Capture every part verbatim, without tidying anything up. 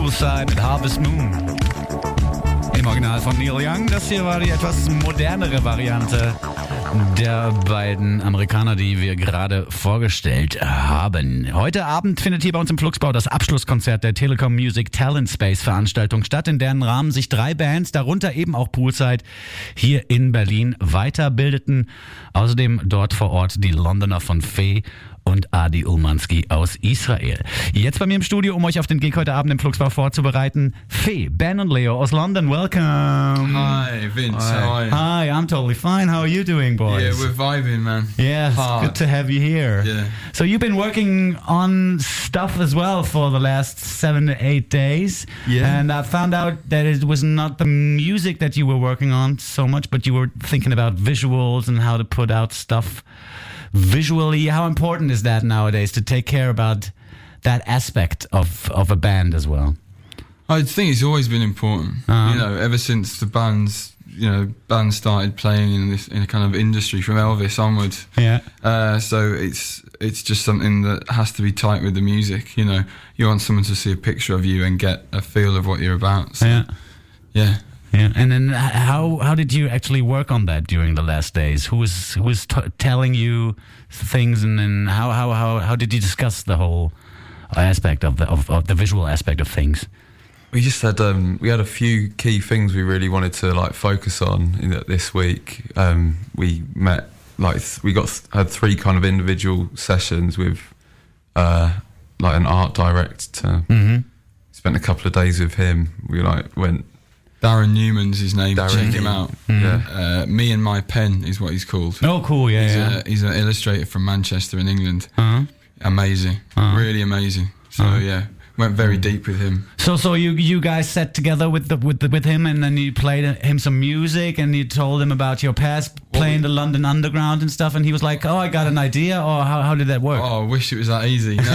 Poolside mit Harvest Moon. Im Original von Neil Young. Das hier war die etwas modernere Variante der beiden Amerikaner, die wir gerade vorgestellt haben. Heute Abend findet hier bei uns im Fluxbau das Abschlusskonzert der Telekom Music Talent Space Veranstaltung statt, in deren Rahmen sich drei Bands, darunter eben auch Poolside, hier in Berlin weiterbildeten. Außerdem dort vor Ort die Londoner von Fee und Adi Ulmanski aus Israel. Jetzt bei mir im Studio, um euch auf den Gig heute Abend im Fluxbau vorzubereiten, Fee, Ben und Leo aus London. Welcome. Hi, Vince. Hi. How are you? Hi, I'm totally fine. How are you doing, boys? Yeah, we're vibing, man. Yes, Hard. good to have you here. Yeah. So you've been working on stuff as well for the last seven to eight days. Yeah. And I found out that it was not the music that you were working on so much, but you were thinking about visuals and how to put out stuff visually. How important is that nowadays to take care about that aspect of, of a band as well? I think it's always been important. Uh-huh. You know, ever since the bands, you know, bands started playing in this in a kind of industry from Elvis onwards. Yeah. Uh, so it's it's just something that has to be tight with the music. You know, you want someone to see a picture of you and get a feel of what you're about. So, Yeah. yeah. Yeah, and then how how did you actually work on that during the last days? Who was who was t- telling you things, and then how how how how did you discuss the whole aspect of the of, of the visual aspect of things? We just had um, we had a few key things we really wanted to like focus on in the, this week. Um, we met like th- we got th- had three kind of individual sessions with uh, like an art director. Mm-hmm. Spent a couple of days with him. We like went. Darren Newman's his name. Darren Check him Newman. out. Mm. Yeah. Uh, Me and My Pen is what he's called. Oh, cool! Yeah, He's, yeah. a, he's an illustrator from Manchester in England. Uh-huh. Amazing, Uh-huh. really amazing. So Uh-huh. yeah, went very deep with him. So, so you you guys sat together with the with the, with him, and then you played him some music, and you told him about your past playing the London Underground and stuff, and he was like, "Oh, I got an idea," or how how did that work? Oh, I wish it was that easy. No.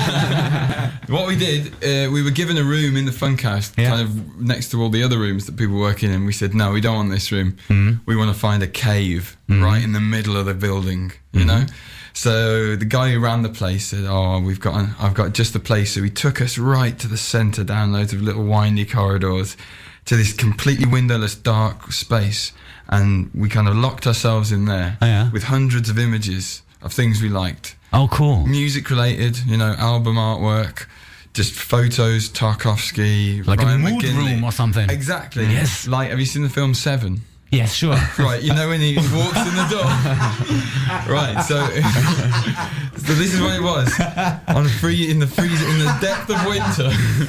What we did, uh, we were given a room in the Funkhouse, Yeah. kind of next to all the other rooms that people work in, and we said, no, we don't want this room. Mhm. We want to find a cave Mhm. right in the middle of the building, you Mhm. know? So the guy who ran the place said, oh, we've got, an, I've got just the place. So he took us right to the centre, down loads of little windy corridors, to this completely windowless, dark space. And we kind of locked ourselves in there Oh, yeah. with hundreds of images of things we liked. Oh, cool. Music related, you know, album artwork, just photos, Tarkovsky, Like Ryan a mood McGinley. room or something. Exactly. Yes. Like, have you seen the film Seven? Yes, sure. Right, you know when he walks in the door? Right, so so this is what it was. On free in the freezer in the depth of winter.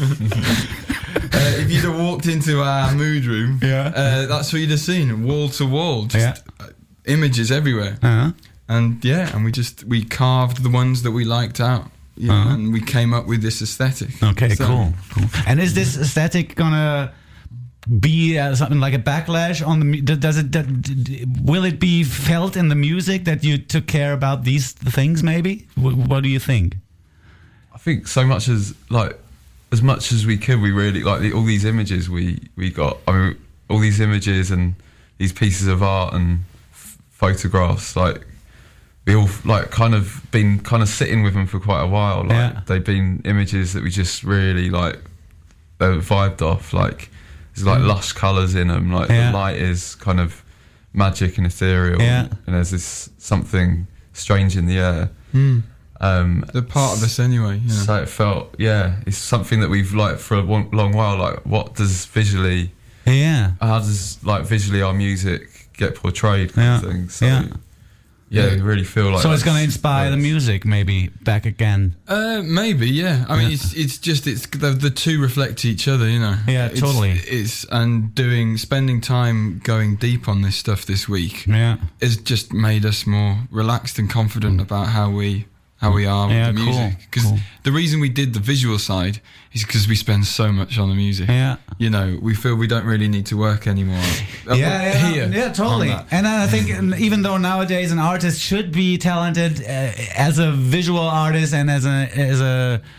uh, if you'd have walked into our mood room, Yeah. uh, that's what you'd have seen, wall to wall, just Yeah. uh, images everywhere. Uh-huh. And yeah, and we just we carved the ones that we liked out, you know, Uh-huh. and we came up with this aesthetic. Okay, So- cool, cool. And is this aesthetic gonna be uh, something like a backlash on the? mu- Does it? d- d- Will it be felt in the music that you took care about these things? Maybe. Wh- What do you think? I think so much as like as much as we could, we really like the, all these images we we got. I mean, all these images and these pieces of art and f- photographs, like. We all like kind of been kind of sitting with them for quite a while. Like Yeah. they've been images that we just really like. They were vibed off. Like there's like lush colours in them. Like Yeah. the light is kind of magic and ethereal. Yeah. And there's this something strange in the air. Mm. Um, They're part of us anyway. You know. So it felt, yeah, it's something that we've like for a one, long while. Like, what does visually, Yeah. how does like visually our music get portrayed? Kind Yeah. of thing. So, Yeah. yeah, Yeah. we really feel like. So it's that's- gonna inspire the that's- music maybe back again. Uh, maybe, yeah. I mean, Yeah. it's it's just it's the, the two reflect each other, you know. Yeah, It's- totally. It's and doing spending time going deep on this stuff this week Yeah. has just made us more relaxed and confident about how we how we are with Yeah, the cool, music. Because cool. the reason we did the visual side is because we spend so much on the music. Yeah. You know, we feel we don't really need to work anymore. Yeah, yeah, Here, yeah, totally. on that. And I think even though nowadays an artist should be talented uh, as a visual artist and as a as a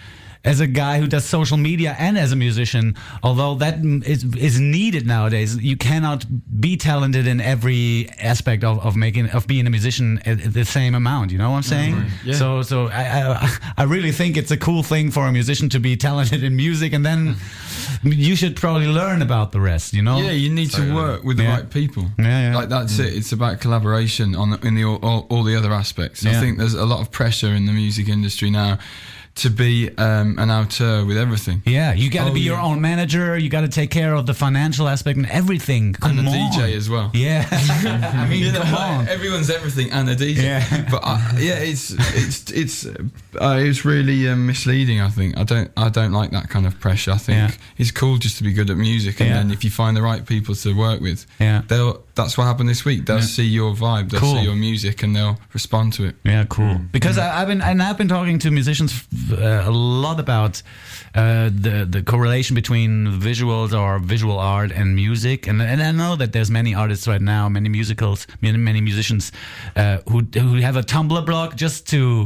as a guy who does social media and as a musician, although that is, is needed nowadays, you cannot be talented in every aspect of, of making of being a musician at, at the same amount. You know what I'm saying? Mm-hmm. Yeah. So so I, I I really think it's a cool thing for a musician to be talented in music, and then you should probably learn about the rest. You know? Yeah, you need Totally. to work with the Yeah. right people. Yeah, yeah. Like that's it. It's about collaboration on the, in the all, all, all the other aspects. Yeah. I think there's a lot of pressure in the music industry now to be um, an auteur with everything. Yeah, you got to Oh, be your yeah. own manager. You got to take care of the financial aspect and everything. Come And a on. D J as well. Yeah, I mean, You know, come on. everyone's everything and a D J. Yeah. But uh, yeah, it's it's it's uh, it's really um, misleading. I think I don't I don't like that kind of pressure. I think Yeah. it's cool just to be good at music, and Yeah. then if you find the right people to work with, Yeah. they'll. That's what happened this week. They'll Yeah. see your vibe, they'll Cool. see your music, and they'll respond to it. Yeah, cool. Because I, I've been and I've been talking to musicians uh, a lot about uh, the the correlation between visuals or visual art and music, and and I know that there's many artists right now, many musicals, many many musicians uh, who who have a Tumblr blog just to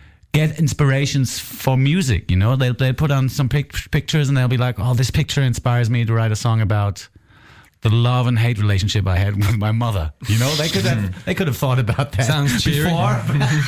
get inspirations for music. You know, they they put on some pic- pictures and they'll be like, "Oh, this picture inspires me to write a song about the love and hate relationship I had with my mother." You know, they could have they could have thought about that Sounds cheery. before,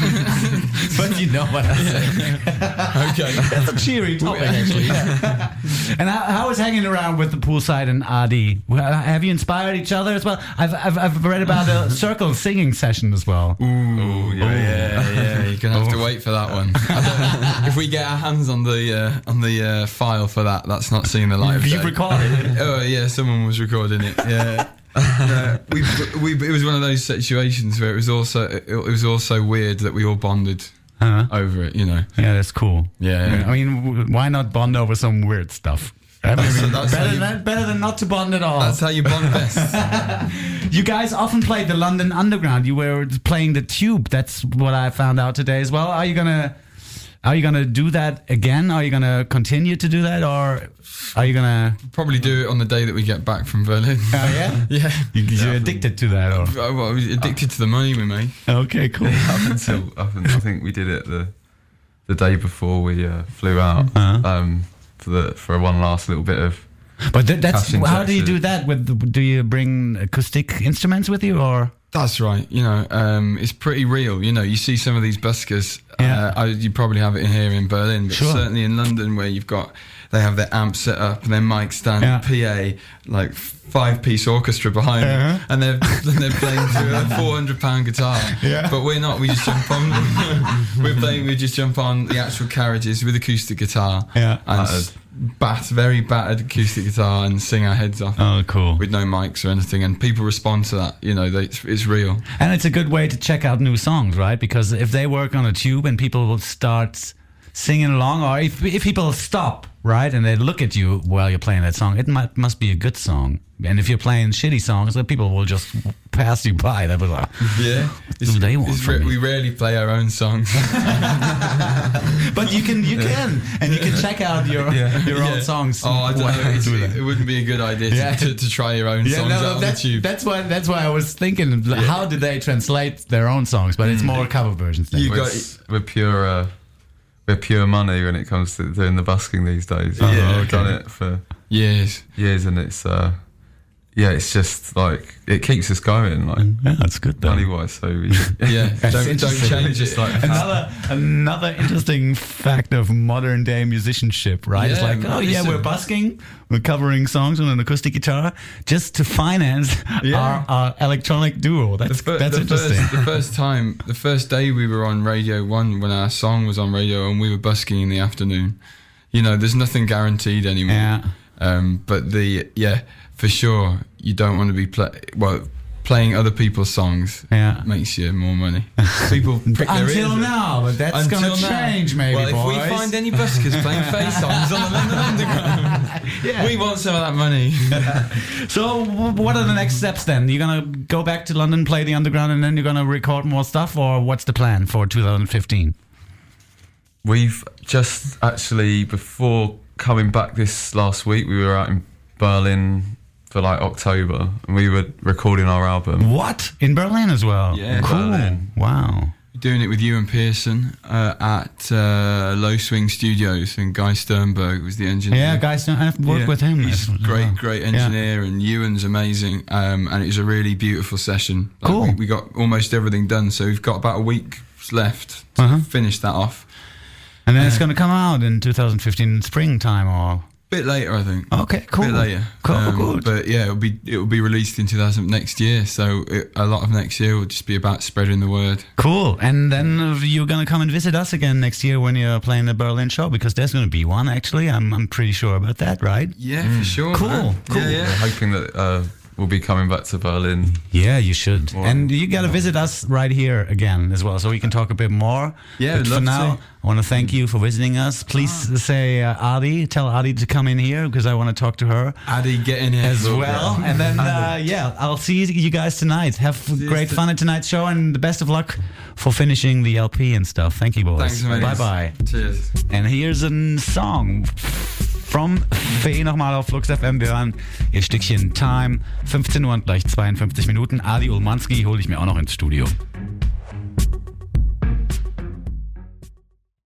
but you know what I'm saying. Okay. That's a cheery topic, actually. Yeah. And how, how is hanging around with the poolside and Adi? Well, have you inspired each other as well? I've I've, I've read about a circle singing session as well. Ooh, yeah, yeah, yeah. You're gonna have to wait for that one. I don't, if we get our hands on the uh, on the uh, file for that, that's not seeing the light of You've day. recorded it. Oh yeah, someone was recording it. Yeah. No, we, we, it was one of those situations where it was also it, it was also weird that we all bonded Uh-huh. over it. You know. Yeah, that's cool. Yeah, yeah. I mean, w- why not bond over some weird stuff? I mean, That's- that's how better, you- than, better than not to bond at all. That's how you bond best. You guys often played the London Underground. You were playing the Tube. That's what I found out today as well. Are you gonna Are you gonna do that again? Are you gonna continue to do that, or are you gonna? Probably do it on the day that we get back from Berlin. Oh yeah, Yeah. you, you're addicted to that. Or? I well, I was addicted to the money we make. Okay, cool. Up until up until, I think we did it the the day before we uh, flew out Uh-huh. um, for the for one last little bit of. But th- that's Cash how do you injected. do that? With do you bring acoustic instruments with you, or? That's right. You know, um, it's pretty real. You know, you see some of these buskers. Yeah. Uh, I, you probably have it in here in Berlin, but Sure. certainly in London, where you've got they have their amp set up and their mic stand, Yeah. P A, like five piece orchestra behind Uh-huh. them, and they're and they're playing through a four hundred pound guitar. Yeah. But we're not. We just jump on. we're playing. We just jump on the actual carriages with acoustic guitar. Yeah. And s- bat very battered acoustic guitar and sing our heads off. Oh, cool. With no mics or anything, and people respond to that. You know, they, it's, it's real. And it's a good way to check out new songs, right? Because if they work on a tube and people will start singing along, or if if people stop, right, and they look at you while you're playing that song, it might, must be a good song. And if you're playing shitty songs, then people will just pass you by. They'll be like, Yeah, do they want it's from re- me? we rarely play our own songs. but you can, you can, and you can check out your your own Yeah. songs. Oh, I don't while know. you It's, do that. it wouldn't be a good idea to, Yeah. to, to try your own Yeah, songs no, out no, on the that's, tube. that's why that's why I was thinking, how do they translate their own songs? But it's more cover versions. Then. You We're, got- s- we're pure uh, we're pure money when it comes to doing the busking these days. Oh, We've okay. done it for Years. years, and it's uh, yeah, it's just like it keeps us going, like Yeah, that's good though. money wise. So we, Yeah, That's don't, don't interesting. change Just it. like- Another another interesting fact of modern day musicianship, right? It's Yeah, like, oh yeah, listen. we're busking, we're covering songs on an acoustic guitar just to finance Yeah. our, our electronic duo. The, That's fir- that's the interesting. First, the first time, the first day we were on Radio One, when our song was on radio and we were busking in the afternoon. You know, there's nothing guaranteed anymore. Yeah. Um, but the yeah, for sure, you don't want to be play well playing other people's songs. Yeah. Makes you more money. People prick their Until ears. now, but that's Until gonna now. change, maybe, Well, boys. if we find any buskers playing face songs on the London Underground, Yeah. we want some of that money. So, w- what are the next steps then? You're gonna go back to London, play the underground, and then you're gonna record more stuff, or what's the plan for twenty fifteen? We've just actually, before coming back this last week, we were out in Berlin for like October, and we were recording our album. What, in Berlin as well? Yeah, cool. Berlin. Wow. doing it with Ewan Pearson uh, at uh, Low Swing Studios, and Guy Sternberg was the engineer. Yeah, guys, I've worked Yeah, with him. He's a as great, well. great engineer, and Ewan's amazing. Um, and it was a really beautiful session. Like, Cool. We, we got almost everything done, so we've got about a week left to Uh-huh. finish that off. And then it's going to come out in two thousand fifteen springtime or... Bit later, I think. Okay, cool. Bit later. Cool, Um, good. But yeah, it'll be it'll be released in two thousand next year. So it, a lot of next year will just be about spreading the word. Cool. And then uh, you're going to come and visit us again next year when you're playing the Berlin show, because there's going to be one, actually. I'm I'm pretty sure about that, right? Yeah, for sure. Cool, man. cool. Yeah, We're yeah. hoping that uh, we'll be coming back to Berlin. Yeah, you should. Or- and you got to visit us right here again as well, so we can talk a bit more. Yeah, but I'd for love now, to. I want to thank you for visiting us. Please say uh, Adi, tell Adi to come in here, because I want to talk to her Addy, get in here as well. And then, uh, yeah, I'll see you guys tonight. Have great t- fun at tonight's show, and the best of luck for finishing the L P and stuff. Thank you, boys. Thanks, mate. Bye-bye. Cheers. And here's a song from Fee nochmal auf Flux F M. Wir hören ihr Stückchen Time. fünfzehn Uhr und gleich zweiundfünfzig Minuten. Adi Ulmanski hole ich mir auch noch ins Studio.